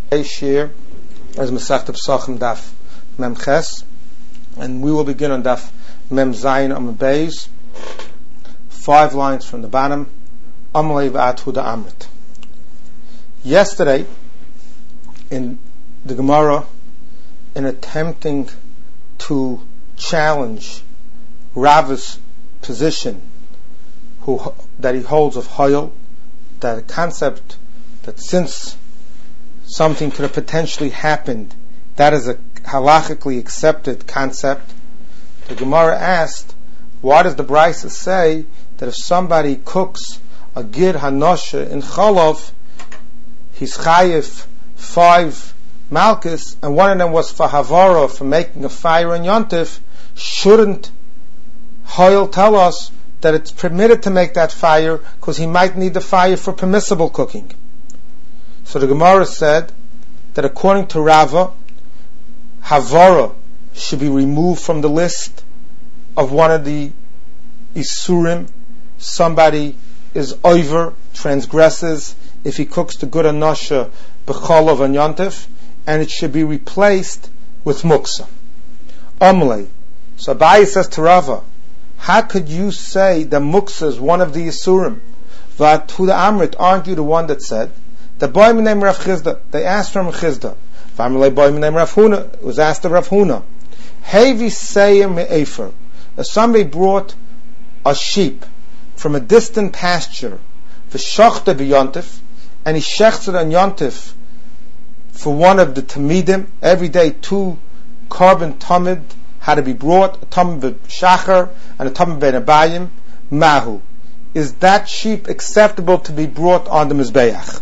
Today's year is Masechta Pesachim Daf Mem Ches, and we will begin on Daf Mem Zayin Amud Beis, 5 lines from the bottom. Amalei v'at Huda Amrit. Yesterday, in the Gemara, in attempting to challenge Rava's position, that he holds of Hoyel, that a concept that since something could have potentially happened, that is a halachically accepted concept. The Gemara asked, why does the Brisa say that if somebody cooks a gir hanosha in Cholov, he's chayiv 5 malchus, and one of them was for havara, for making a fire in Yontif? Shouldn't Hoyel tell us that it's permitted to make that fire because he might need the fire for permissible cooking? So the Gemara said that according to Rava, havara should be removed from the list of one of the isurim. Somebody is over, transgresses, if he cooks the good anosha b'cholov and yontif, and it should be replaced with muksa. Amalei. So Abaye says to Rava, how could you say that muksa is one of the isurim? V'at Huda Amrit, aren't you the one that said the boy named Rav Chizda? They asked from Chizda. V'amalei boy named Rav Huna. It was asked of Rav Huna. Hevi seyem me'efer. If somebody brought a sheep from a distant pasture, v'shachta b'yontif, and he shechts it on yontif for one of the tamidim, every day 2 carbon tamid had to be brought, a tamid b'shachar and a tamid b'nebayim, mahu. Is that sheep acceptable to be brought on the mizbeach?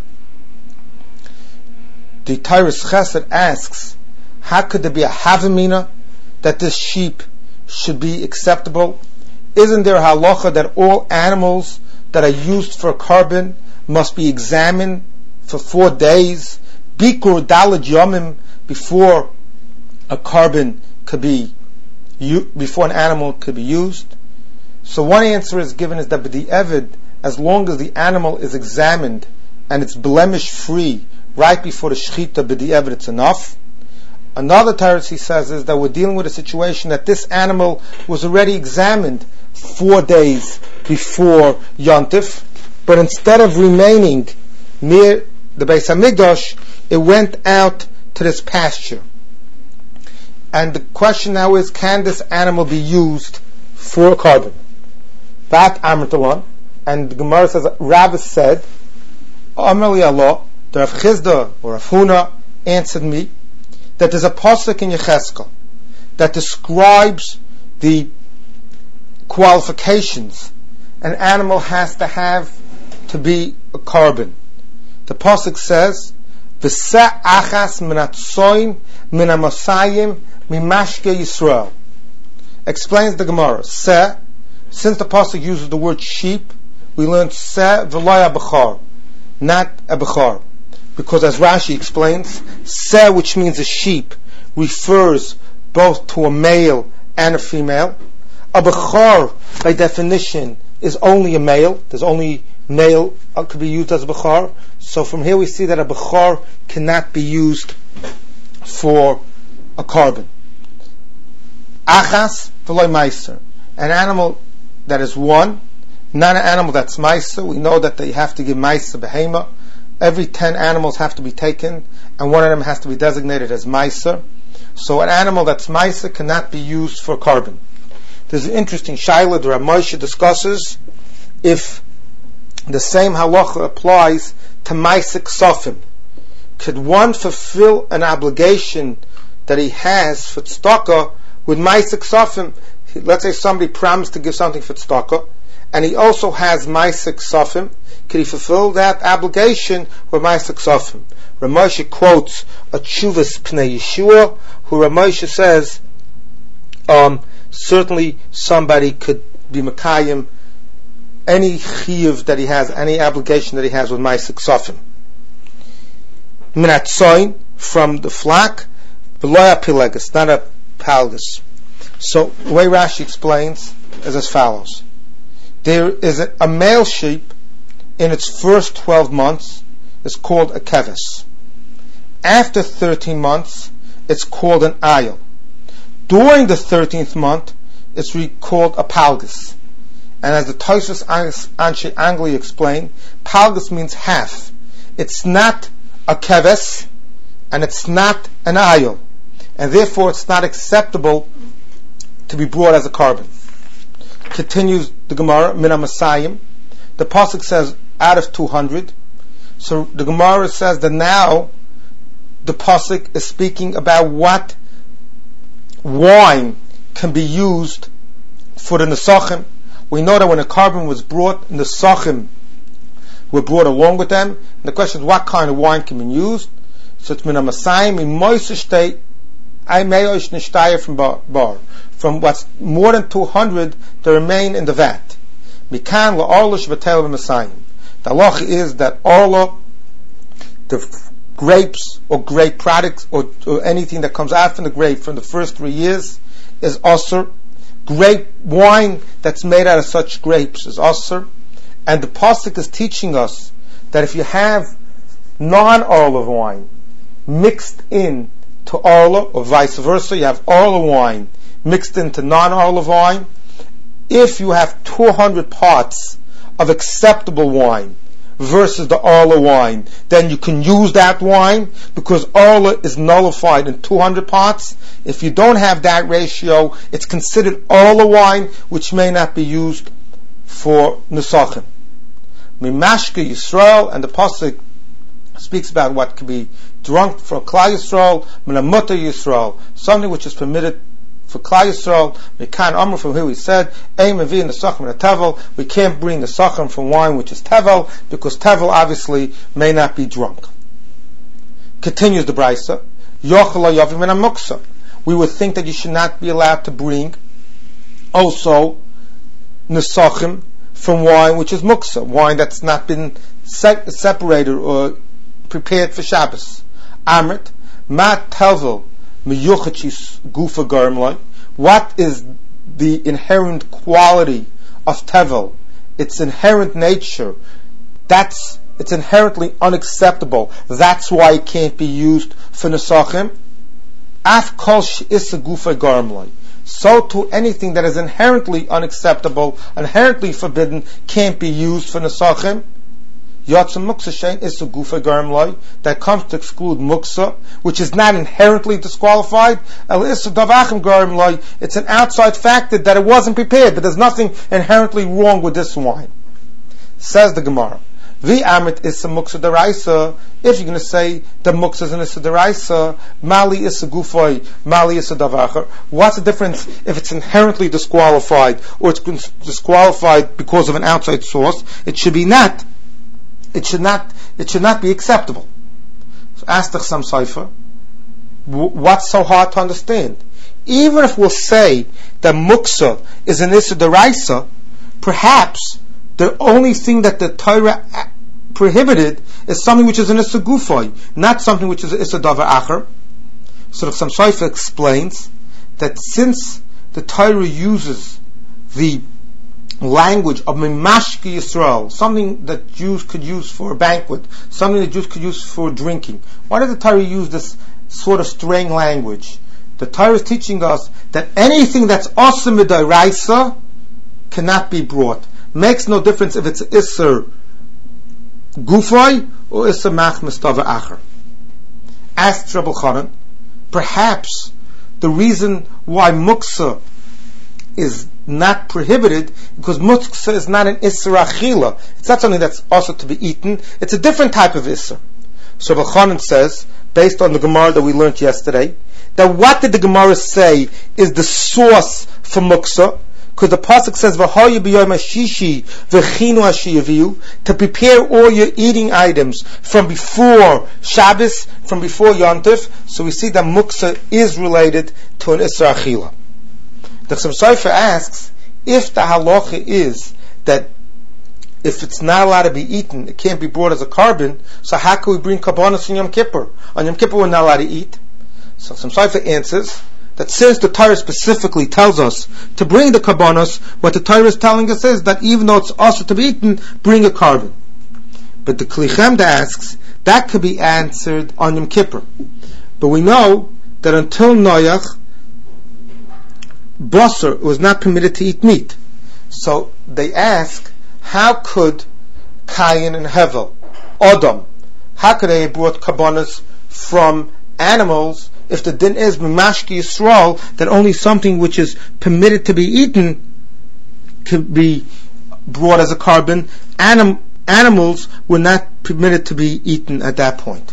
The Tyrus Chesed asks, how could there be a havamina that this sheep should be acceptable? Isn't there a halacha that all animals that are used for carbon must be examined for 4 days, bikur dalad yomim, before a carbon could be before an animal could be used? So one answer is given is that b'di'evid, as long as the animal is examined and it's blemish free right before the shechita, b'di'evid, it's enough. Another Tyrus, he says, is that we're dealing with a situation that this animal was already examined 4 days before Yontif, but instead of remaining near the Beis Hamikdash, it went out to this pasture. And the question now is, can this animal be used for a carbon? That Amrit, and the Gemara says, Rav said, Amar li Allah, the Rav Chizda or Rav Huna answered me that there's a pasuk in Yecheskel that describes the qualifications an animal has to have to be a carbon. The pasuk says, "V'seh achas min atzoim min hamasayim mimashke Yisrael." Explains the Gemara. Seh, since the pasuk uses the word sheep, we learn seh v'loy abachar, not a bechar, because as Rashi explains, seh, which means a sheep, refers both to a male and a female. A bechar, by definition, is only a male. There's only male could be used as a bechar. So from here we see that a bechar cannot be used for a carbon. Achas v'loy meiser, an animal that is one, not an animal that's meiser. We know that they have to give meiser behema. Every 10 animals have to be taken, and one of them has to be designated as meiser. So an animal that's meiser cannot be used for carbon. There's an interesting shaila that Rav Moshe discusses if the same halacha applies to meiser ksofim. Could one fulfill an obligation that he has for tzedakah with meiser ksofim? Let's say somebody promised to give something for tzedakah, and he also has meiser ksofim. Could he fulfill that obligation with meiser ksofim? Rav Moshe quotes a Tshuvas Pnei Yeshua, who Rav Moshe says, certainly somebody could be Mekayim any chiyuv that he has, any obligation that he has with meiser ksofim. Minat soin, from the flock, v'loya pilegus, not a palgus. So the way Rashi explains is as follows: there is a male sheep in its first 12 months is called a keves, After 13 months, it's called an ayil. During the 13th month, it's called a palgus. And as the Tosfos Anshe Angli explained, palgus means half. It's not a keves, and it's not an ayil. And therefore it's not acceptable to be brought as a carbon. Continues the Gemara, Min HaMasayim. The Pasuk says, out of 200. So the Gemara says that now the Pasuk is speaking about what wine can be used for the Nesachim. We know that when a carbon was brought, Nesachim were brought along with them. And the question is, what kind of wine can be used? So it's Min HaMasayim, in Moishe I meyosh nishtaya from bar. From what's more than 200, they remain in the vat. Mikan la'orla shvatel v'masayim. The halacha is that orla, the grapes or grape products or anything that comes out from the grape from the first 3 years is osur. Grape wine that's made out of such grapes is osur. And the pasuk is teaching us that if you have non-olive wine mixed in to orla, or vice versa, you have olive wine mixed into non-olive wine. If you have 200 parts of acceptable wine versus the orla wine, then you can use that wine because orla is nullified in 200 parts. If you don't have that ratio, it's considered orla wine, which may not be used for nesachim. Mimashke Yisrael, and the pasuk speaks about what could be drunk for Klal Yisrael, Minamuta Yisrael, something which is permitted for Klal Yisrael. Mikan Amr, from here we said, Ein Mevi Nesachim and Tevel. We can't bring the Nesachim from wine which is Tevel, because Tevel obviously may not be drunk. Continues the Brisa, Yochel Yavim and Muksa. We would think that you should not be allowed to bring also Nesachim from wine which is Muksa, wine that's not been separated or prepared for Shabbos. Amrit, ma tevel miyuchachis gufa garmloi. What is the inherent quality of tevel? Its inherent nature. It's inherently unacceptable. That's why it can't be used for nesachim. Af kol she'isa gufa garmloi. So to anything that is inherently unacceptable, inherently forbidden, can't be used for nesachim. Yatzim muksa shein is a gufa garmloi, that comes to exclude muksa, which is not inherently disqualified. El is a davachim garmloi. It's an outside factor that it wasn't prepared, but there's nothing inherently wrong with this wine. Says the Gemara, Vi amit is a muksa deraisa. If you're going to say the muksa is an issa deraisa, mali is a gufoi, mali is a davacher. What's the difference if it's inherently disqualified or it's disqualified because of an outside source? It should not be acceptable. So ask the Chassam Sofer, what's so hard to understand? Even if we'll say that muksa is an issa deraisa, perhaps the only thing that the Torah prohibited is something which is an issa gufoi, not something which is an issa davar acher. So the Chassam Sofer explains that since the Torah uses the language of Mimashke Yisrael, something that Jews could use for a banquet, something that Jews could use for drinking, why did the Torah use this sort of strange language? The Torah is teaching us that anything that's awesome midaraisa cannot be brought. Makes no difference if it's Isser Gufay or Isser Mach Mistava Acher. Asked Rabbi Chanan, perhaps the reason why Muksa is not prohibited because Muksa is not an Isser Achila. It's not something that's also to be eaten. It's a different type of Isser. So Rabbi Chanan says, based on the Gemara that we learned yesterday, that what did the Gemara say is the source for Muksa? Because the pasuk says, "V'hoyu b'yom hashishi v'chinu hashiyaviu," to prepare all your eating items from before Shabbos, from before Yom Tov. So we see that muksa is related to an Isra Achila. The Chassam Sofer asks, if the halacha is that if it's not allowed to be eaten, it can't be brought as a carbon, so how can we bring karbanos on Yom Kippur? On Yom Kippur we're not allowed to eat. So Chassam Sofer answers that since the Torah specifically tells us to bring the karbanos, what the Torah is telling us is that even though it's also to be eaten, bring a carbon. But the Kli Chemda asks, that could be answered on Yom Kippur. But we know that until Noach, Basar was not permitted to eat meat. So they ask, how could Cain and Hevel, Adam, how could they have brought kabbanas from animals if the din is Mimashki Yisrael, that only something which is permitted to be eaten could be brought as a carbon? Animals were not permitted to be eaten at that point.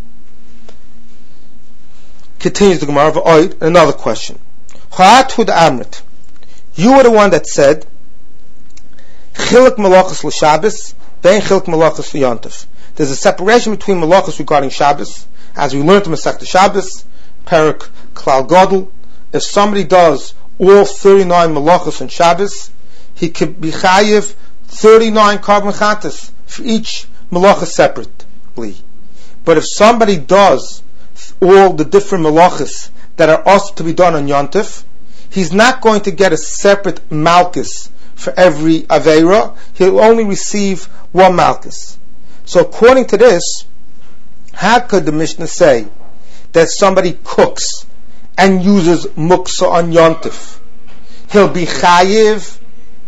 Continues the Gemara of Oid, another question. Ha'atud Amrit, you were the one that said Chiluk Malachas l'Shabbos, Bein Chiluk Malachas l'Yontif. There's a separation between Malachas regarding Shabbos, as we learned in Masechta Shabbos, Perak Klal Gadol. If somebody does all 39 Malachas on Shabbos, he could be chayiv 39 carbon chatas for each Malacha separately. But if somebody does all the different Malachas that are asked to be done on Yontif, he's not going to get a separate Malchus for every Aveira. He'll only receive one Malchus. So according to this, how could the Mishnah say that somebody cooks and uses muksa on Yontif? He'll be chayiv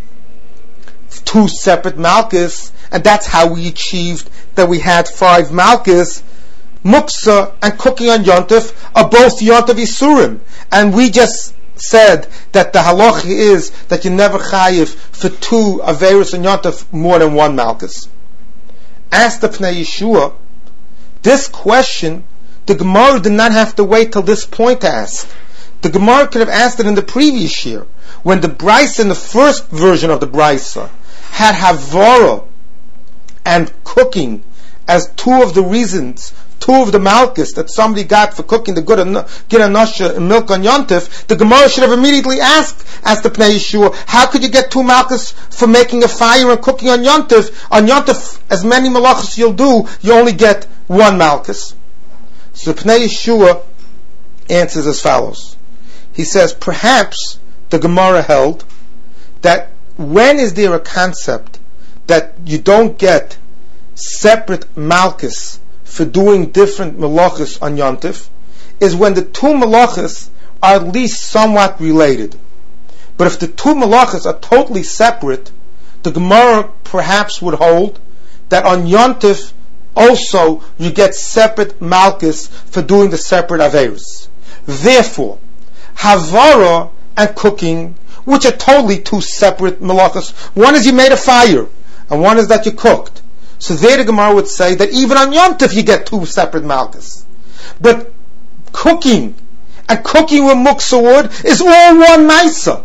2 separate Malchus, and that's how we achieved that we had 5 Malchus. Muksa and cooking on Yontif are both Yontif Yisurim, and we just said that the halacha is that you never chayiv for 2 Averis on Yontif more than 1 Malchus. Asked the Pnei Yeshua, this question, the Gemara did not have to wait till this point to ask. The Gemara could have asked it in the previous year, when the Brisa, in the first version of the Brisa, had Havara and cooking as 2 of the reasons, 2 of the Malchus that somebody got for cooking the Gid Anasha and milk on Yontif. The Gemara should have immediately asked the Pnei Yeshua, how could you get 2 Malchus for making a fire and cooking on Yontif? On Yontif, as many Malachas you'll do, you only get 1 Malchus. So the Pnei Yeshua answers as follows. He says, perhaps the Gemara held that when is there a concept that you don't get separate Malchus for doing different Malachas on Yontif, is when the 2 Malachas are at least somewhat related. But if the 2 Malachas are totally separate, the Gemara perhaps would hold that on Yontif also you get separate Malchus for doing the separate Averis. Therefore, Havara and cooking, which are totally 2 separate Malachas, one is you made a fire, and one is that you cooked. So there the Gemara would say that even on Yontif you get 2 separate Malchus. But cooking, and cooking with muksa wood, is all one Maisa.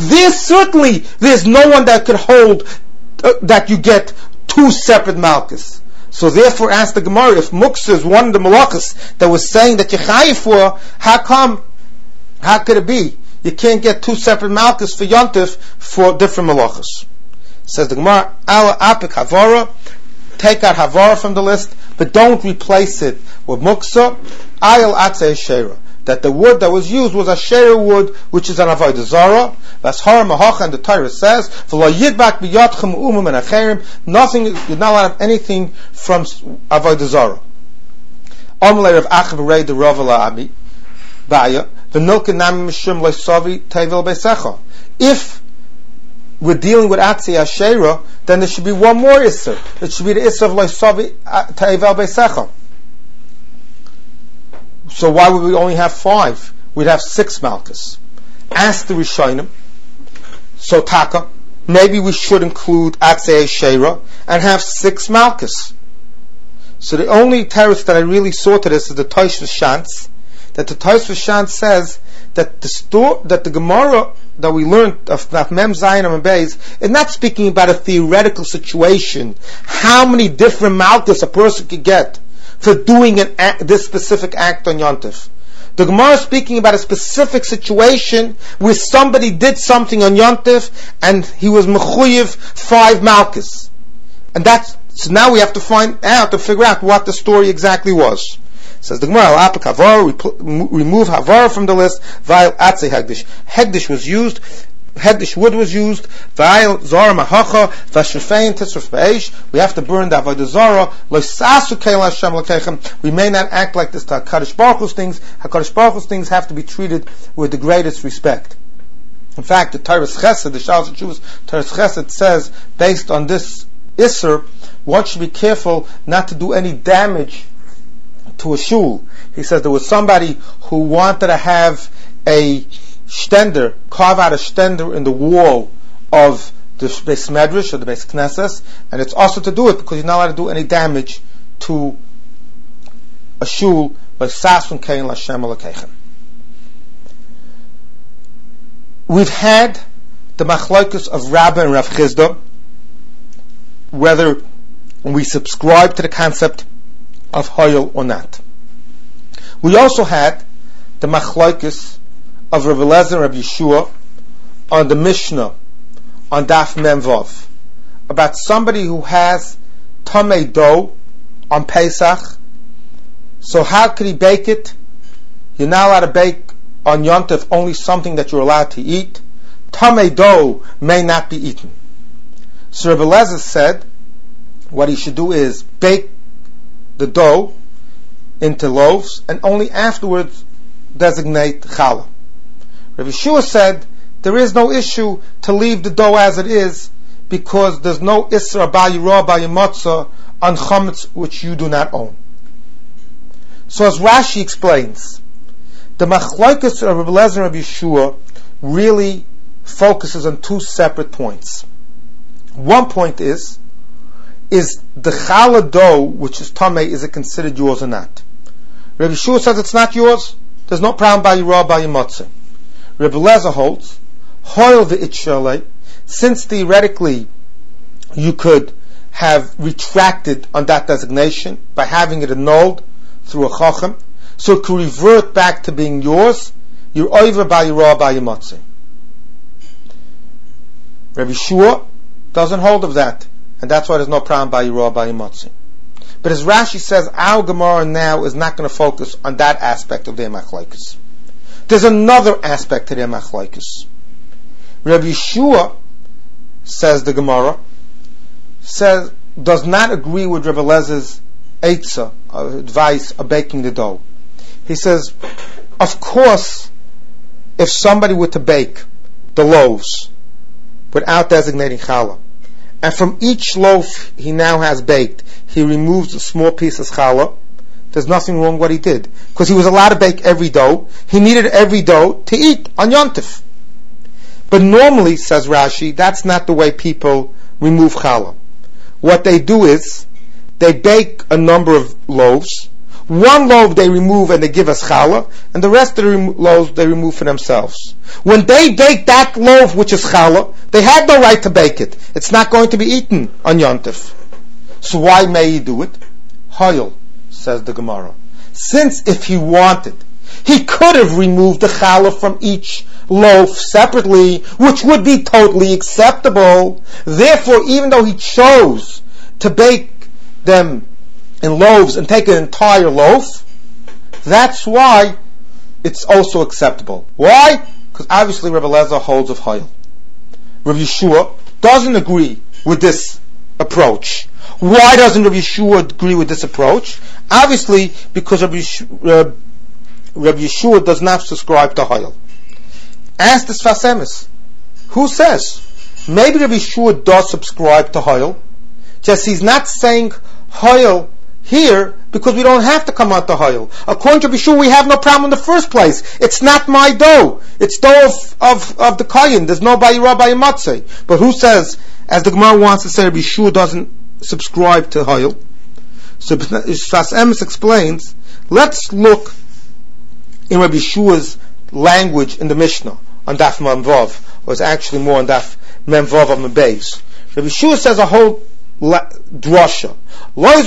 There's no one that could hold that you get 2 separate Malchus. So therefore ask the Gemara, if muksa is one of the Malachas that was saying that you're chayiv for, how could it be? You can't get 2 separate Malchus for Yontif for different Malachas. Says the Gemara, Ala Apik Havara, take out Havara from the list, but don't replace it with Muksa. Ayel Atzei Shera, that the wood that was used was a Shera wood, which is an Avodah Zarah. Vashar Mahacha, and the Torah says, V'lo Yidbak B'yatchem Umum and Acherim, nothing, you're not allowed to have anything from Avodah Zarah. Amalei Rav Acha B'rei de Rav Abi Baya, V'nilke Nami Mishum Leisavi Tevel Beisecha. If we're dealing with Atzei Ashera, then there should be one more Isser. It should be the Isser of Leisavi Tevel Beisecha. So why would we only have 5? We'd have 6 Malchus. Ask the Rishonim. So Taka, maybe we should include Atzei Ashera and have 6 Malchus. So the only teretz that I really saw to this is the Tosfos Shantz, that the Tosfos Shantz says that the Gemara that we learned of Mem Zayin and Beis is not speaking about a theoretical situation, how many different Malchus a person could get for doing this specific act on Yontif. The Gemara is speaking about a specific situation where somebody did something on Yontif and he was mechuyev 5 Malchus. And so now we have to figure out what the story exactly was. Says the Gemara, remove Havara from the list, while Atzei Hegdish. Hegdish was used Hedish wood was used. We have to burn the avodah zarah. We may not act like this to HaKadosh Baruch Hu's things. HaKadosh Baruch Hu's things have to be treated with the greatest respect. In fact, the Torah's Chesed, the Shalos HaTshuvos Torah's Chesed says, based on this Isser, one should be careful not to do any damage to a shul. He says there was somebody who wanted to have a stender, carve out a stender in the wall of the Beis Medrash or the Beis Knesses, and it's also to do it because you're not allowed to do any damage to a shul like Sasun Kein Lashem Elokeichem. We've had the machlokes of Rabba and Rav Chizda, whether we subscribe to the concept of Hoyel or not. We also had the machlokes of Rav Eliezer and Rav Yeshua on the Mishnah on Daf Mem Vav about somebody who has tamei dough on Pesach. So how could he bake it? You're not allowed to bake on Yom Tov only something that you're allowed to eat. Tamei dough may not be eaten. So Rav Eliezer said what he should do is bake the dough into loaves and only afterwards designate challah. Rav Yeshua said there is no issue to leave the dough as it is because there's no isra b'yirah b'yimatzah on chametz which you do not own. So as Rashi explains, the machlokes of Rav Eliezer and Rav Yeshua really focuses on two separate points. One point is the challah dough which is tamei, is it considered yours or not? Rav Yeshua says it's not yours. There's no problem b'yirah b'yimatzah. Rav Eliezer holds, hoil v'it shalei, since theoretically you could have retracted on that designation by having it annulled through a chacham, so it could revert back to being yours, you're over b'yirah b'yimatzah. Rav Yeshua doesn't hold of that, and that's why there's no problem b'yirah b'yimatzah. But as Rashi says, our Gemara now is not going to focus on that aspect of their machlokes. There's another aspect to their machlokes. Rav Yeshua, says the Gemara, does not agree with Rav Eliezer's eitzah, advice of baking the dough. He says, of course, if somebody were to bake the loaves without designating challah, and from each loaf he now has baked, he removes a small piece as challah, there's nothing wrong what he did. Because he was allowed to bake every dough. He needed every dough to eat on Yom Tov. But normally, says Rashi, that's not the way people remove challah. What they do is, they bake a number of loaves. One loaf they remove and they give us challah, and the rest of the loaves they remove for themselves. When they bake that loaf which is challah, they had no right to bake it. It's not going to be eaten on Yom Tov. So why may he do it? Hoyel, says the Gemara. Since if he wanted, he could have removed the challah from each loaf separately, which would be totally acceptable. Therefore, even though he chose to bake them in loaves and take an entire loaf, that's why it's also acceptable. Why? Because obviously Rav Eliezer holds of Hoyel. Rav Yeshua doesn't agree with this approach. Why doesn't Rav Yeshua agree with this approach? Obviously, because Rav Yeshua does not subscribe to Hoyel. Ask the Sfas Emes. Who says? Maybe Rav Yeshua does subscribe to Hoyel, just he's not saying Hoyel here because we don't have to come out to Hoyel. According to Rav Yeshua, we have no problem in the first place. It's not my dough. It's dough of the Kohen. There's no b'yirah b'yimatzah. But who says, as the Gemara wants to say, Rav Yeshua doesn't subscribe to Hoyel? So Sfas Emes explains, let's look in Rav Yeshua's language in the Mishnah on Daf Mem Vav, or it's actually more on Daf Mem Vav of Mebeis. Rav Yeshua says a whole drasha. What's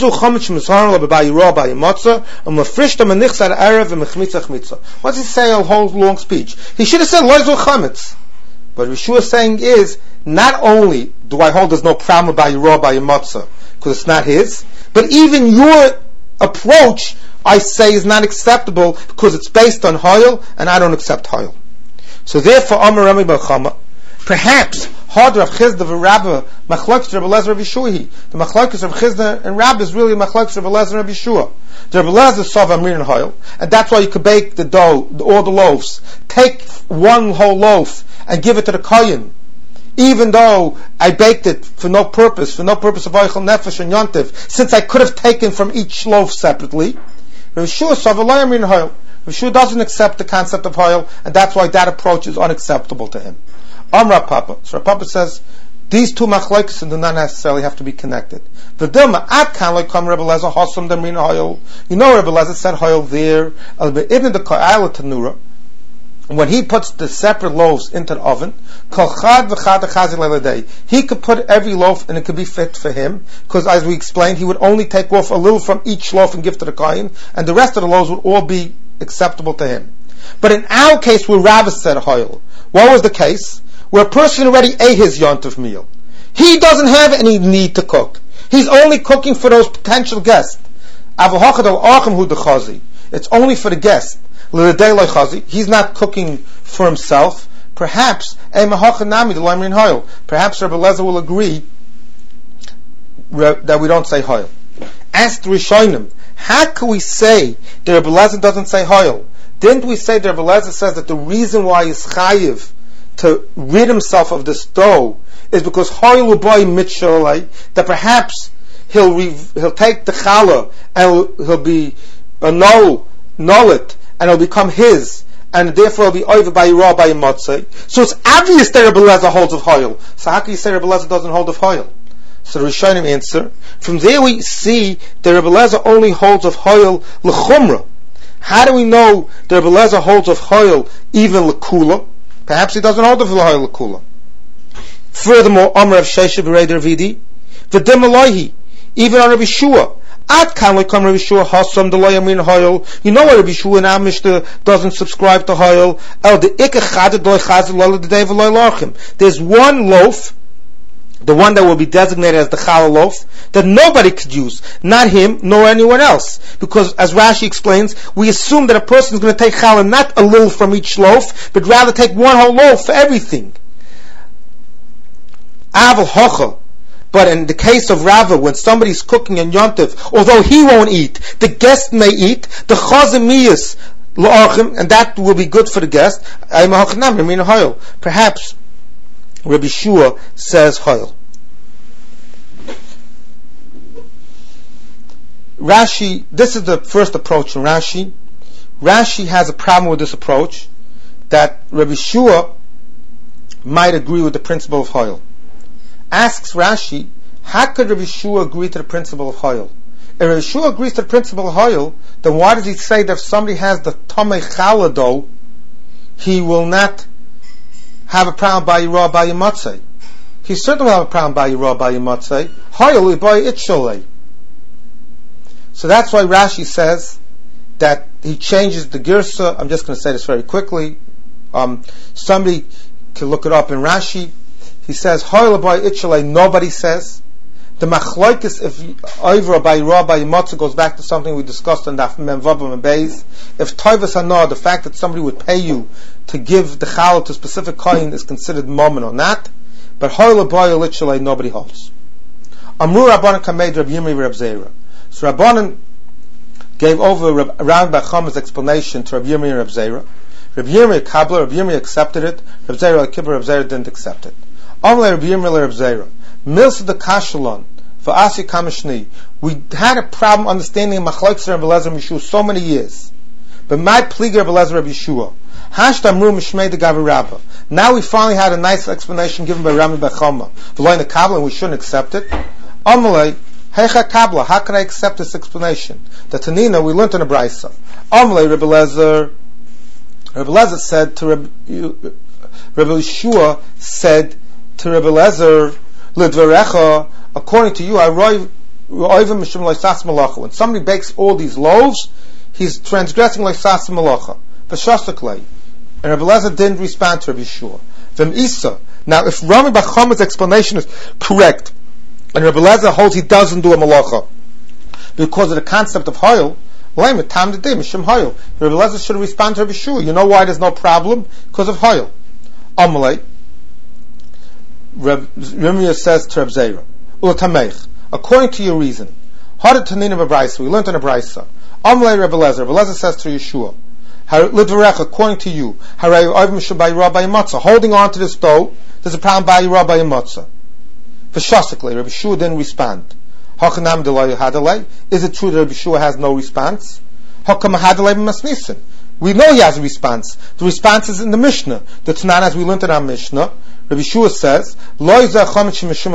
he say? A whole long speech. He should have said loizu chametz. But Rav Yeshua is saying is, not only do I hold there's no problem by Yirah by Matzah because it's not his, but even your approach I say is not acceptable because it's based on Hoyel and I don't accept Hoyel. So therefore, Amar Rami Bar Chama, Perhaps Had Rav Chizda v'Rabba machlokes Rabbi Eliezer Rabbi Yeshua. The machlokes Rav Chizda and Rabba is really machlokes Rabbi Eliezer Rabbi Yeshua. The Rabbi Eliezer saw Amir and Hoyle, and that's why you could bake the dough, all the loaves. Take one whole loaf and give it to the kohen, even though I baked it for no purpose of Eichel Nefesh and Yontiv, since I could have taken from each loaf separately. Rabbi Yeshua saw Amir and Hoyle. Rabbi Yeshua doesn't accept the concept of Hoyle, and that's why that approach is unacceptable to him. Rav Papa. So Rav Papa says these two machlokes do not necessarily have to be connected. The Dilma at kan like come Rabbi Eliezer Hossam Damrin Hoyle. You know Rabbi Eliezer said Hoyle there. Even the Ka'ala Tanura, when he puts the separate loaves into the oven, he could put every loaf and it could be fit for him, because as we explained, he would only take off a little from each loaf and give to the kohen, and the rest of the loaves would all be acceptable to him. But in our case, where Rav said Hoyle, what was the case? Where a person already ate his yontif meal. He doesn't have any need to cook. He's only cooking for those potential guests. It's only for the guest. He's not cooking for himself. Perhaps Rabbi Eliezer will agree that we don't say Hoyle. Ask the Rishonim, how can we say that Rabbi Eliezer doesn't say Hoyle? Didn't we say that Rabbi Eliezer says that the reason why he's chayiv to rid himself of this dough is because Hoyle will buy mitchalei, that perhaps he'll take the challah and he'll be null it, and it'll become his, and therefore it'll be over by Yirah by Motzei. So it's obvious that Rabbi Eliezer holds of Hoyle. So how can you say Rabbi Eliezer doesn't hold of Hoyle? So the Rishonim answer, from there we see that Rabbi Eliezer only holds of Hoyle l'chumra. How do we know that Rabbi Eliezer holds of Hoyle even l'kula? Perhaps he doesn't hold of Hoyle l'kula. Furthermore, Amar of Shesha b'Rei Ravidi, v'dim Elohi, even on Rabbi Yeshua. At kan we come Rabbi Yeshua hasam the loyamin Hoyle. You know why Rabbi Yeshua in our Mishnah doesn't subscribe to Hoyle. El the ikachad doy chazil lola the day v'loy larchim. There's one loaf, the one that will be designated as the challah loaf, that nobody could use, not him nor anyone else, because as Rashi explains, we assume that a person is going to take challah not a little from each loaf, but rather take one whole loaf for everything. Aval hochel. But in the case of Rava, when somebody's cooking in Yontif, although he won't eat, the guest may eat, the chazimiyas la'achim, and that will be good for the guest. Perhaps Rabbi Shua says Hoyle. Rashi, this is the first approach in Rashi. Rashi has a problem with this approach, that Rabbi Shua might agree with the principle of Hoyle. Asks Rashi, how could Rabbi Shua agree to the principle of Hoyle? If Rabbi Shua agrees to the principle of Hoyle, then why does he say that if somebody has the Tomei Challah dough, he will not have a problem by Yirah by Yimotzei? He certainly will have a problem by Yirah by Yimotzei. Hoyle by Itcholei. So that's why Rashi says that he changes the Girsa. I'm just going to say this very quickly. Somebody can look it up in Rashi. He says, Hoyle by Itchalei, nobody says. The Machloikis, if Ivra by Yirah by Yimotzei, goes back to something we discussed on Daf Mem Vav and Beis. If Toivas Hanor, the fact that somebody would pay you to give the challah to a specific kohen is considered moment or not. But Hoyle by Itchalei, nobody holds. Amru Rabbanan Kamed Rab Yirmi Rab Zera. So Rabbanan gave over Ram Bachama's explanation to Rab Yirmi and Rab Zera. Rab Yirmi Kabla, Rab Yirmi accepted it. Rab Zera al-Kibbur, Rab Zera didn't accept it. Amle Rab Yirmi Rab Zera. Milsa the Kashalon for Asi Kamishni. We had a problem understanding Machlokes Rab Eliezer Rab Yeshua so many years. But my pliga Rab Eliezer Rab Yeshua. Hashtamru Mishmei de Gavi Rabba. Now we finally had a nice explanation given by Rami Bachama. V'loy the Kabla, and we shouldn't accept it. Amle Heicha Kabla, how can I accept this explanation? The Tanina, we learned in a Braisa. Amle Reb Eliezer said to Reb Yeshua said to Reb Eliezer, Lidvarecha, according to you, when somebody bakes all these loaves, he's transgressing Leisas Malacha. V'shasaklei. And Reb Eliezer didn't respond to Reb Yeshua. V'm Isa. Now, if Rami Bachama's explanation is correct, and Reb Eliezer holds he doesn't do a malacha because of the concept of Hoyle, Reb Eliezer should respond to Reb Yeshua. You know why there's no problem? Because of Hoyle. Amalei. Yirmiyah says to Reb Zera, Ulatamech, according to your reason, Hadat Tanina B'Braisa, we learned in a Braisa, Amlei Rebbe Lezer says to Yeshua, Lidvarech, according to you, holding on to this dough, there's a problem by Rabbi Matzah. V'shasakle, Rabbi Shua didn't respond. Hachanam delay hadalei. Is it true that Rabbi Shua has no response? Hakam hadalei b'masnisin. We know he has a response. The response is in the Mishnah. The Tanan, as we learned in our Mishnah, Rabbi Shua says, this is not the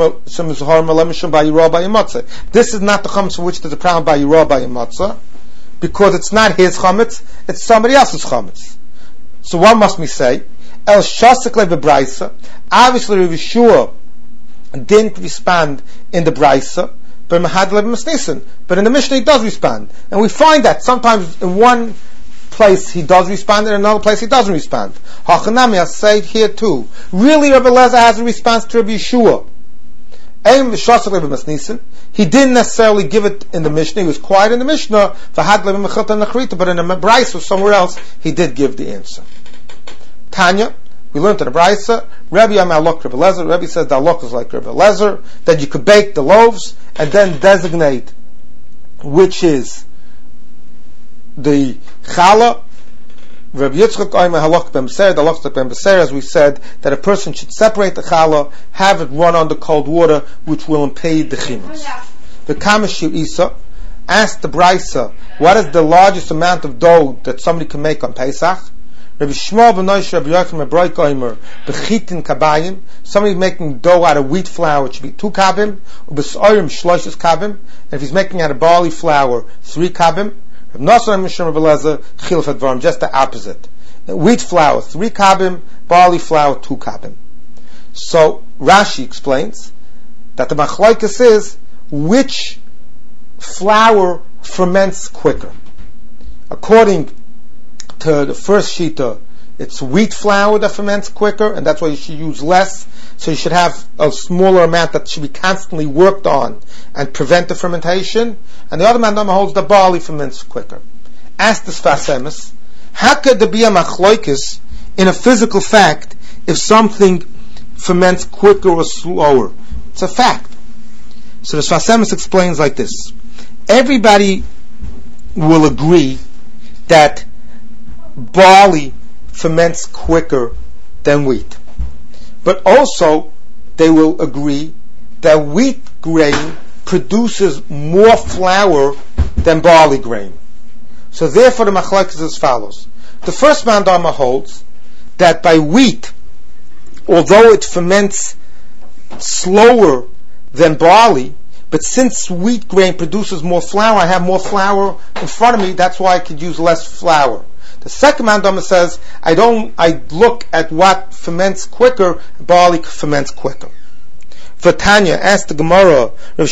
chametz for which there's a problem by Rabbi Matzah, because it's not his chametz, it's somebody else's chametz. So what must we say? El shasakle b'braisa. Obviously, Rabbi Shua didn't respond in the braisa, but in the Mishnah he does respond, and we find that sometimes in one place he does respond, and in another place he doesn't respond. Hachanami, I say it here too. Really, Rabbi Lezer has a response to Rabbi Shua. He didn't necessarily give it in the Mishnah. He was quiet in the Mishnah, but in the Braisa or somewhere else, he did give the answer. Tanya, we learned in the Braisa, Rabbi Amalok Rabbi Lezer. Rabbi says the alok is like Rabbi Lezer, that you could bake the loaves and then designate which is the challah. Rabbi Yitzchak Oimer halach ben b'seir, the halach ben b'seir, as we said, that a person should separate the challah, have it run under cold water, which will impede the chimus. The Kamashir Isa asked the Braisa, what is the largest amount of dough that somebody can make on Pesach? Rabbi Shmuel ben Noish, Rabbi Yochanan ben Broik Oimer, b'chitin kabayim, somebody making dough out of wheat flour, it should be 2 kabim, u'b'soirim shloishes kabim, and if he's making out of barley flour, 3 kabim. Just the opposite. Wheat flour 3 kabim, barley flour 2 kabim. So Rashi explains that the machlokes is which flour ferments quicker. According to the first shita, it's wheat flour that ferments quicker, and that's why you should use less. So you should have a smaller amount that should be constantly worked on and prevent the fermentation. And the other man holds the barley ferments quicker. Ask the Sfas Emes, how could there be a machlokes in a physical fact if something ferments quicker or slower? It's a fact. So the Sfas Emes explains like this. Everybody will agree that barley ferments quicker than wheat. But also, they will agree that wheat grain produces more flour than barley grain. So therefore the machlokes is as follows. The first mandama holds that by wheat, although it ferments slower than barley, but since wheat grain produces more flour, I have more flour in front of me, that's why I could use less flour. The second mandama says, I look at what ferments quicker, barley ferments quicker. Vatanya asked the Gemara,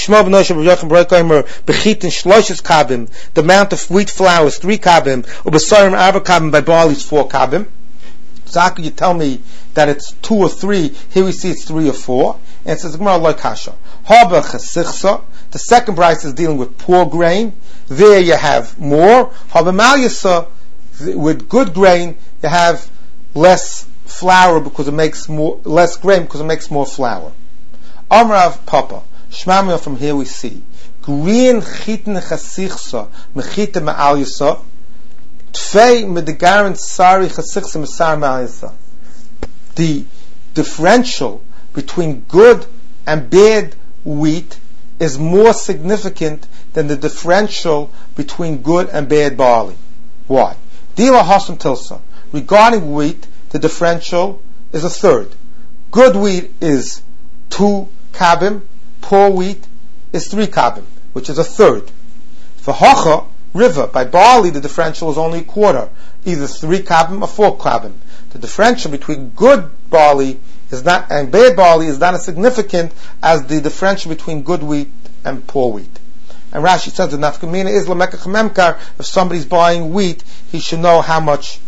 the amount of wheat flour is 3 kabim, u'b'sorim 4 kabim, by barley is 4 kabim. So how could you tell me that it's 2 or 3? Here we see it's 3 or 4. And it says, Gemara like kasha. Haba chesichsa. The second price is dealing with poor grain. There you have more. Haba malyasa. With good grain, you have less flour because it makes less grain because it makes more flour. Amrav Papa, Shmamia, from here we see green chitin chasichsa mechita ma'alyasa tfei medegaran sari chasichsa mesar ma'alyasa. The differential between good and bad wheat is more significant than the differential between good and bad barley. Why? Dila Hasam Tilsa. Regarding wheat, the differential is 1/3. Good wheat is 2 kabim, poor wheat is 3 kabim, which is 1/3. For Hacha, river, by barley the differential is only 1/4, either 3 kabim or 4 kabim. The differential between good barley and bad barley is not as significant as the differential between good wheat and poor wheat. And Rashi says the nafkamina is lamekach memkar. If somebody's buying wheat, he should know how much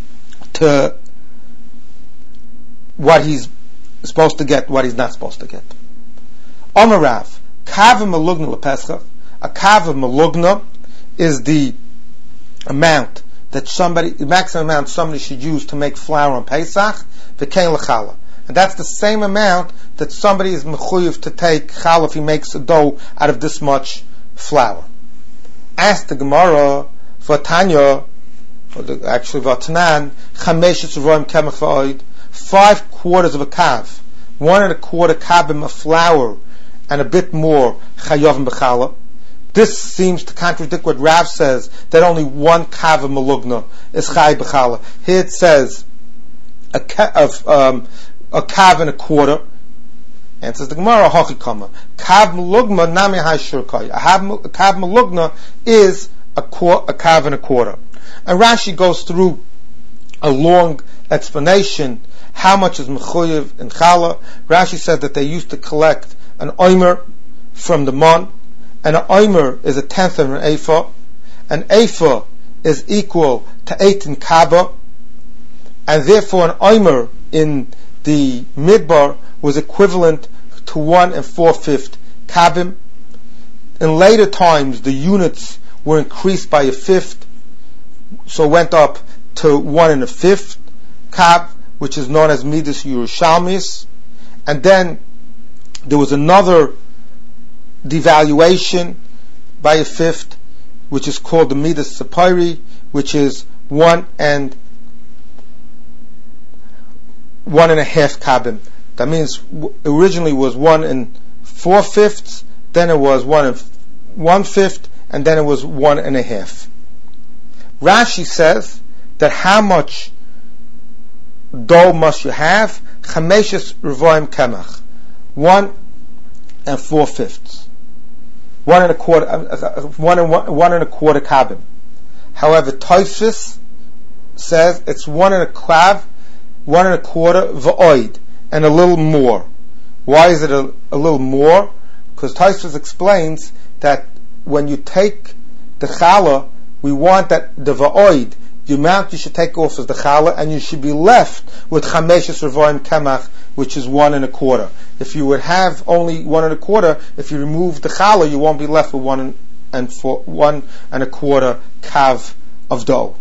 what he's supposed to get, what he's not supposed to get. Omarav, kav malugna lepescha. A kav malugna is the amount that the maximum amount somebody should use to make flour on Pesach. V'kein lechala. And that's the same amount that somebody is mechuyev to take challah if he makes a dough out of this much flour. Ask the Gemara, Vatanya, actually Vatanan, chameshes roim kemach va'oid, 5 quarters of a kav, 1 1/4 kavim of flour, and a bit more chayovim b'challah. This seems to contradict what Rav says, that only 1 kav of malugna is chay b'challah. Here it says a kav and 1/4. Answers the Gemara, hachikama. Kav malugna nami hay shurkai. A kav malugna is a kav and 1/4. And Rashi goes through a long explanation how much is mechuyev in challah. Rashi said that they used to collect an omer from the mon, and an omer is 1/10 of an ephah. An ephah is equal to 18 kaba, and therefore an omer in the midbar was equivalent to 1 4/5 kabim. In later times, the units were increased by 1/5, so went up to 1 1/5 kab, which is known as Midas Yerushalmis. And then there was another devaluation by 1/5, which is called the Midas Sapiri, which is 1 1/2 kabim. That means originally was 1 4/5, then it was 1 1/5, and then it was 1 1/2. Rashi says that how much dough must you have? Chameshes revoim kemach, 1 4/5, 1 1/4 kabim. However, Tosfos says it's 1 1/4 va'oid, and a little more. Why is it a little more? Because Tosfos explains that when you take the challah, we want that the va'oid, the amount you should take off is the challah, and you should be left with chameshes revoim kemach, which is 1 1/4. If you would have only 1 1/4, if you remove the challah, you won't be left with 1 1/4 kav of dough.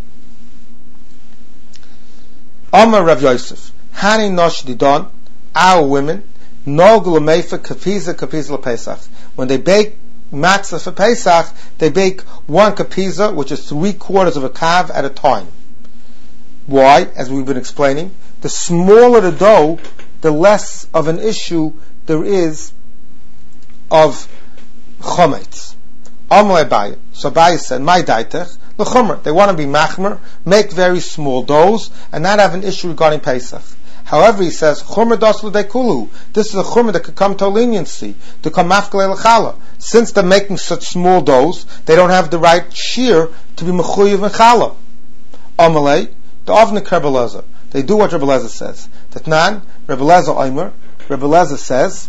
Amar Rav Yosef, Hani nosh didon, our women, nogul meifa kapiza lePesach. When they bake matzah for Pesach, they bake 1 kapiza, which is 3/4 of a kav at a time. Why? As we've been explaining, the smaller the dough, the less of an issue there is of chometz. Amalei Abaye. So Abaye said, "My daitech l'chomer." They want to be machmer, make very small doughs, and not have an issue regarding Pesach. However, he says, "Chomer das l'dekulu." This is a chomer that could come to leniency, to come mafkalei l'chala. Since they're making such small doughs, they don't have the right shear to be mechuyev in chala. Amalei, the Avnik Rebbe Lezer. They do what Rebbe Lezer says. That nan, Rebbe Lezer Omer, Rebbe Lezer says,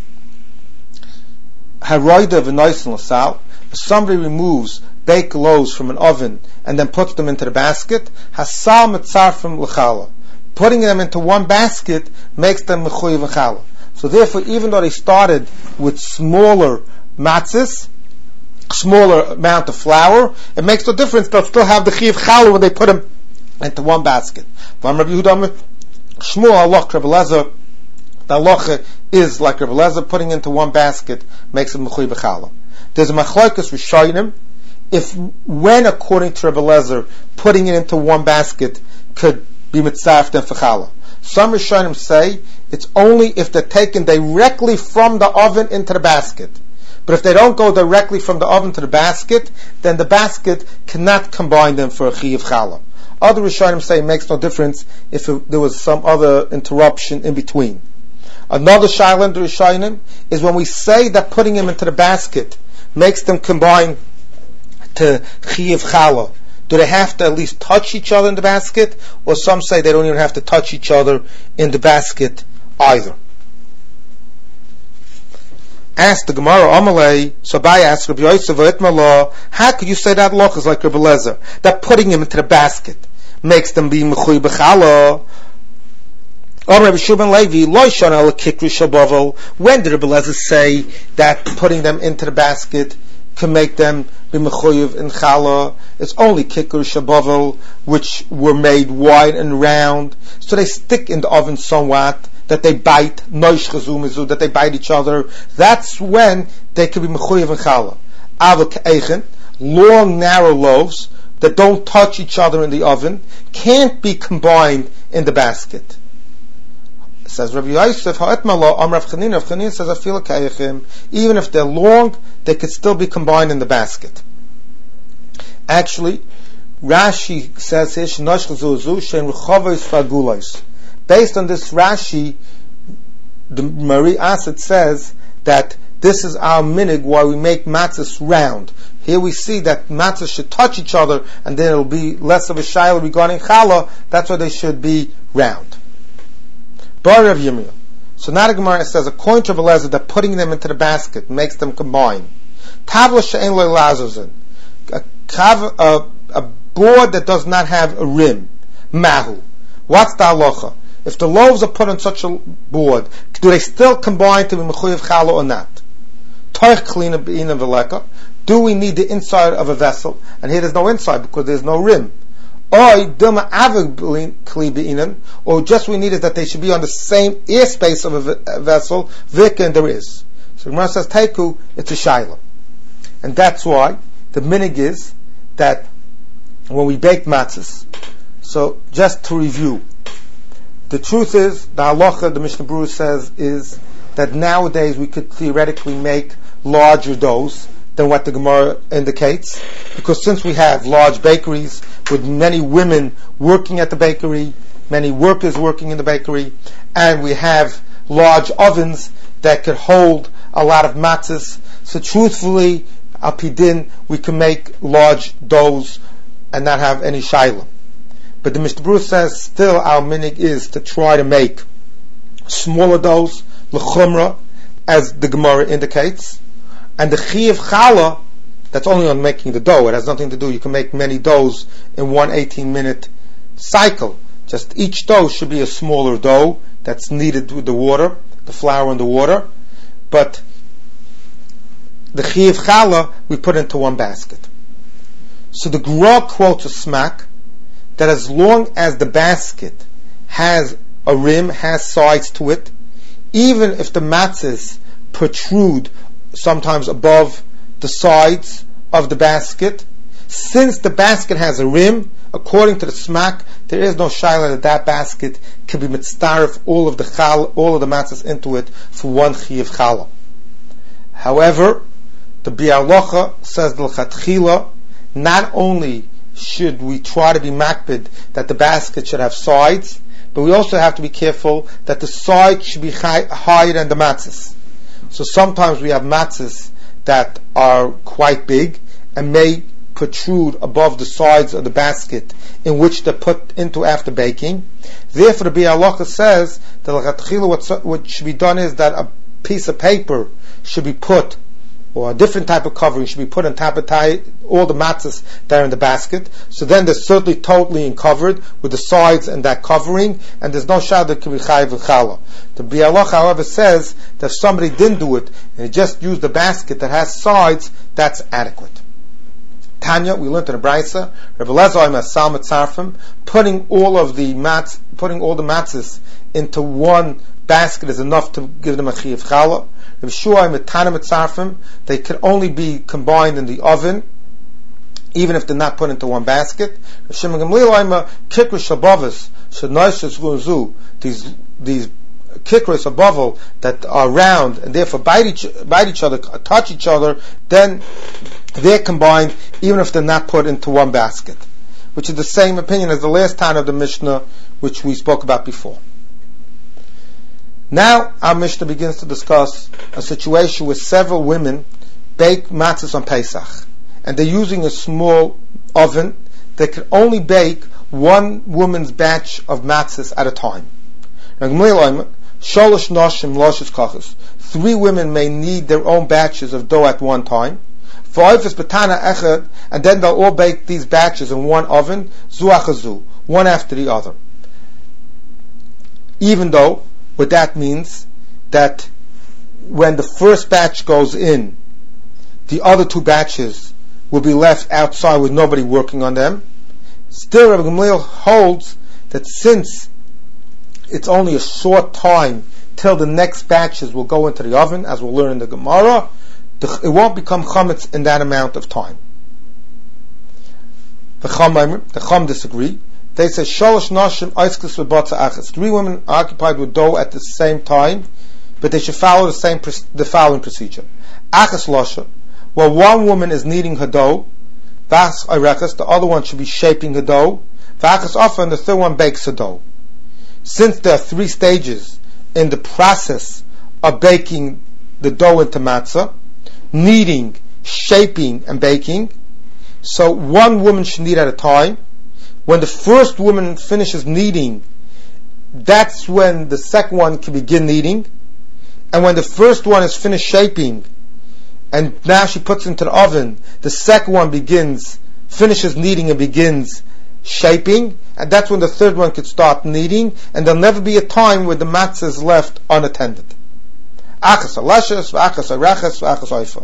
Haroida v'noisen l'sal. If somebody removes baked loaves from an oven and then puts them into the basket, hasal mitzarfim l'chala. Putting them into one basket makes them mechuyev v'chala. So therefore, even though they started with smaller matzahs, smaller amount of flour, it makes no difference. They'll still have the chiyuv chala when they put them into one basket. Shmuel halach Rebbe Lezer, the halacha is like Rebbe Lezer, putting into one basket makes it mechuyev v'chala. There's a machlokes rishonim if when, according to Rebbe Lezer, putting it into one basket could be mitzarfed and fechala. Some rishonim say it's only if they're taken directly from the oven into the basket. But if they don't go directly from the oven to the basket, then the basket cannot combine them for a chiyuv chala. Other rishonim say it makes no difference if there was some other interruption in between. Another shaila in the rishonim is when we say that putting them into the basket makes them combine to chiyuv chala. Do they have to at least touch each other in the basket? Or some say they don't even have to touch each other in the basket either. Ask the Gemara, Amalei, so Abaye asked Rabbi Yosef, how could you say that loch is like Rebbe Lezer, that putting him into the basket makes them be mechuyev b'chala? When did Rebbe Lezer say that putting them into the basket can make them be mechuyev in chala? It's only kikur shabovel, which were made wide and round, so they stick in the oven somewhat. that they bite, that they bite each other, that's when they could be mechuyev and challah. Avol ke'echen, long, narrow loaves that don't touch each other in the oven, can't be combined in the basket. Says Rabbi Yosef, ha'etmalo, Rav Chanina says, afila ke'echim, even if they're long, they could still be combined in the basket. Actually, Rashi says here, based on this Rashi, the Mari Asad says that this is our minig why we make matzahs round. Here we see that matzahs should touch each other, and then it'll be less of a shayla regarding challah. That's why they should be round. Bar Rav Yirmiyah. So now the Gemara says, according to Rav Elazar, that putting them into the basket makes them combine. Tavla she'en lo lazozin, a board that does not have a rim. Mahu. What's the halacha? If the loaves are put on such a board, do they still combine to be mechuyev challah or not? Toich klina be'ina v'leka. Do we need the inside of a vessel? And here there's no inside because there's no rim. Or just we need is that they should be on the same airspace of a vessel, vika, and there is. So Gemara says, Taiku, it's a shayla. And that's why the minig is that when we bake matzahs, so just to review, the truth is, the halacha, the Mishnah Berurah says, is that nowadays we could theoretically make larger doughs than what the Gemara indicates, because since we have large bakeries with many women working at the bakery, many workers working in the bakery, and we have large ovens that could hold a lot of matzahs, so truthfully, al pidin, we can make large doughs and not have any shayla. But the Mishnah Berurah says still our minig is to try to make smaller doughs, l'chumra, as the Gemara indicates, and the chiyuv challah, that's only on making the dough. It has nothing to do, you can make many doughs in one 18-minute cycle. Just each dough should be a smaller dough that's kneaded with the water, the flour and the water, but the chiyuv challah we put into one basket. So the Gra quotes a smack that as long as the basket has a rim, has sides to it, even if the matzahs protrude sometimes above the sides of the basket, since the basket has a rim, according to the smack, there is no shayla that basket can be mitzdarif all of the matzahs into it for one chiyuv challah. However, the Bialocha says the l'chatchila, not only should we try to be makbid that the basket should have sides, but we also have to be careful that the sides should be higher than the matzahs. So sometimes we have matzahs that are quite big and may protrude above the sides of the basket in which they're put into after baking. Therefore, the Bialocha says that what should be done is that a piece of paper should be put, or a different type of covering should be put on top of all the matzahs that are in the basket. So then they're certainly totally covered with the sides and that covering, and there's no shayla that can be chayiv v'challah. The Bialoch, however, says that if somebody didn't do it and he just used the basket that has sides, that's adequate. Tanya, we learned in the Brisa, Rav Elazar Masal Mitzarfim, putting all the matzahs into one basket is enough to give them a chiyuv challah. Rav Shua Metana Mitzarfim, they can only be combined in the oven, even if they're not put into one basket. Rav Shimon Gamliel Oima Kikros Shabavos Shadnoishas Guzu, these kikros or bovel that are round and therefore bite each other, touch each other, then they're combined even if they're not put into one basket, which is the same opinion as the last time of the Mishnah which we spoke about before. Now our Mishnah begins to discuss a situation where several women bake matzahs on Pesach, and they're using a small oven that can only bake one woman's batch of matzahs at a time. 3 women may knead their own batches of dough at one time, and then they'll all bake these batches in one oven, one after the other. Even though what that means that when the first batch goes in, the other 2 batches will be left outside with nobody working on them. Still, Rabbi Gamliel holds that since it's only a short time till the next batches will go into the oven, as we'll learn in the Gemara. It won't become chametz in that amount of time. The Chum disagree. They say shalosh nashim oiskes v'batza achas. 3 women are occupied with dough at the same time, but they should follow the following procedure. Achas losha. Well, one woman is kneading her dough. V'achas oirechas. The other one should be shaping the dough. V'achas ofa, and the third one bakes the dough. Since there are 3 stages in the process of baking the dough into matzah, kneading, shaping, and baking, so one woman should knead at a time. When the first woman finishes kneading, that's when the second one can begin kneading. And when the first one is finished shaping, and now she puts it into the oven, the second one finishes kneading and begins shaping, and that's when the third one could start kneading, and there'll never be a time where the matzah is left unattended. Achas alashes, v'achas arachas, v'achas oifa.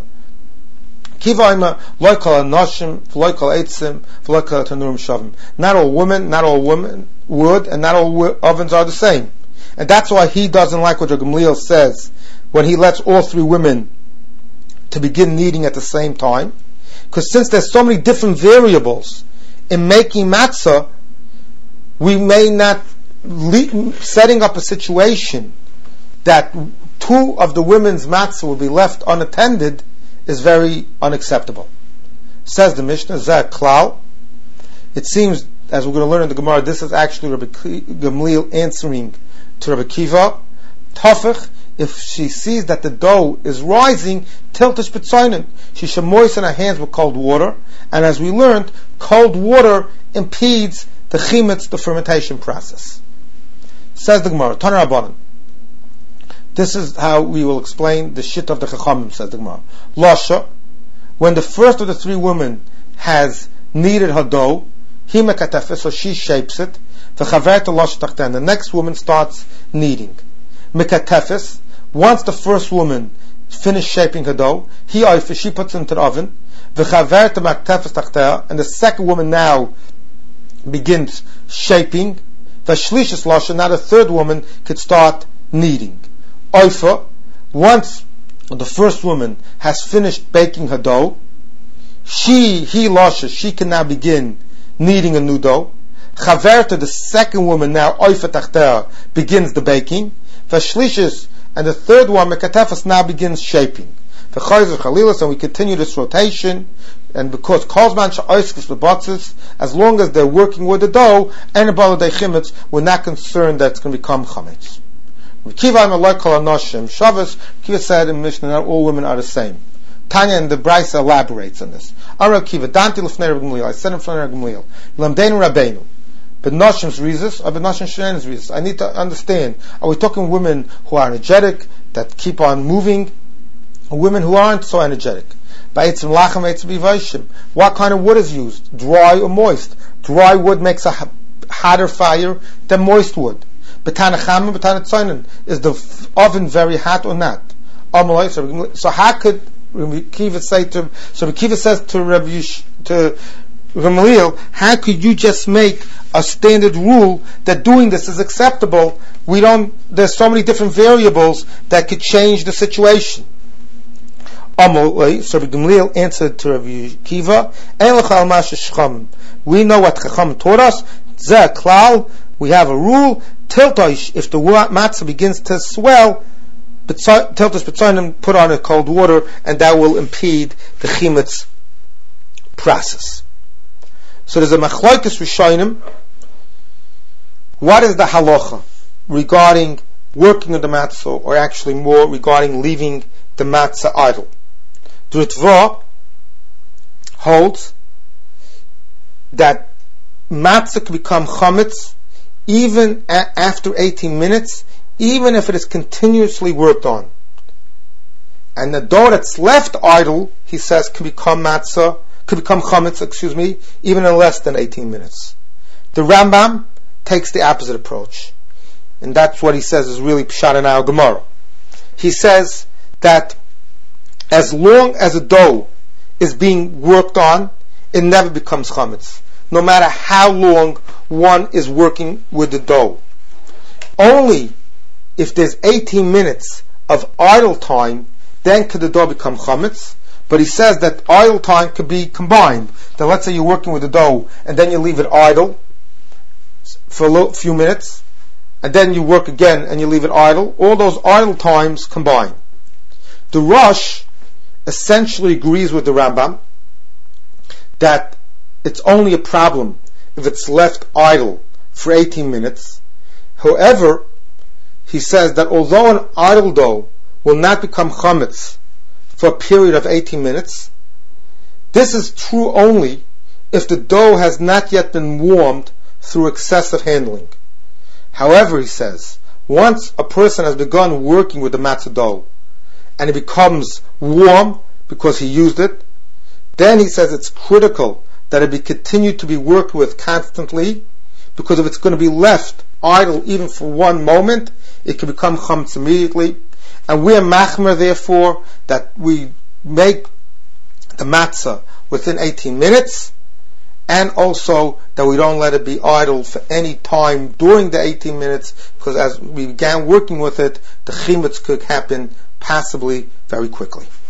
Kivaima loikal anoshim, loikal eitzim, loikal tanurim shavim. Not all women wood, and not all ovens are the same. And that's why he doesn't like what Gamliel says when he lets all 3 women to begin kneading at the same time. Because since there's so many different variables in making matzah, we may not setting up a situation that 2 of the women's matzah will be left unattended is very unacceptable. Says the Mishnah, Zeh Klal. It seems, as we're going to learn in the Gemara, this is actually Rabbi Gamliel answering to Rabbi Kiva. Tafich, if she sees that the dough is rising, tiltish b'tzainin, she should moisten her hands with cold water. And as we learned, cold water impedes the chimetz, the fermentation process. Says the Gemara, Tana Rabbanan. This is how we will explain the shit of the Chachamim, says the Gemara. Lasha, when the first of the 3 women has kneaded her dough, he mekatefes, so she shapes it. V'chaver to lasha tachtan, the next woman starts kneading. Mekatefes, once the first woman finished shaping her dough, she puts it into the oven. V'chaver to maktefes tachtan, and the second woman now begins shaping. V'shlishis lasha, now the third woman could start kneading. Oifa, once the first woman has finished baking her dough, she can now begin kneading a new dough. Chaverta, the second woman now, oifa tachter, begins the baking. Vashlishis, and the third one, mekatefas, now begins shaping. V'chayzer chalilas, and we continue this rotation. And because kozman sha'oiskes b'batzis, as long as they're working with the dough, and about the chimetz, we're not concerned that it's going to become chametz. Kiva said in Mishnah, not all women are the same. Tanya and the Brisa elaborates on this. Kiva, Danti l'fnei Rabbi Gamliel, I said in front of Rabbi Gamliel, Lamdeinu Rabbeinu, but Noshim's reasons, or but Noshim Shenen's reasons. I need to understand, are we talking women who are energetic, that keep on moving, or women who aren't so energetic? What kind of wood is used? Dry or moist? Dry wood makes a hotter fire than moist wood. Betana Chama, Betana Tzoinen. Is the oven very hot or not? So how could Rabbi Kiva say to? So Rabbi Kiva says to Gamliel, how could you just make a standard rule that doing this is acceptable? There's so many different variables that could change the situation. So Rabbi Gamliel answered to Rabbi Kiva, we know what Chacham taught us. Zeh Klal, we have a rule. Tiltosh, if the matzah begins to swell, tiltosh b'tzonim, put on a cold water, and that will impede the chimetz process. So there's a machlokes rishonim. What is the halacha regarding working on the matzah, or actually more regarding leaving the matzah idle? The Ritva holds that matzah can become chametz even after 18 minutes, even if it is continuously worked on. And the dough that's left idle, he says, can become chametz, even in less than 18 minutes. The Rambam takes the opposite approach. And that's what he says is really pshat in our Gemara. He says that as long as a dough is being worked on, it never becomes chametz, no matter how long one is working with the dough. only if there's 18 minutes of idle time, then could the dough become chametz. But he says that idle time could be combined. That let's say you're working with the dough and then you leave it idle for a few minutes, and then you work again and you leave it idle. All those idle times combine. The Rosh essentially agrees with the Rambam that it's only a problem if it's left idle for 18 minutes. However, he says that although an idle dough will not become chametz for a period of 18 minutes, this is true only if the dough has not yet been warmed through excessive handling. However, he says, once a person has begun working with the matzah dough and it becomes warm because he used it, then he says it's critical that it be continued to be worked with constantly, because if it's going to be left idle even for one moment, it can become chametz immediately. And we are machmer, therefore, that we make the matzah within 18 minutes, and also that we don't let it be idle for any time during the 18 minutes, because as we began working with it, the chimetz could happen possibly very quickly.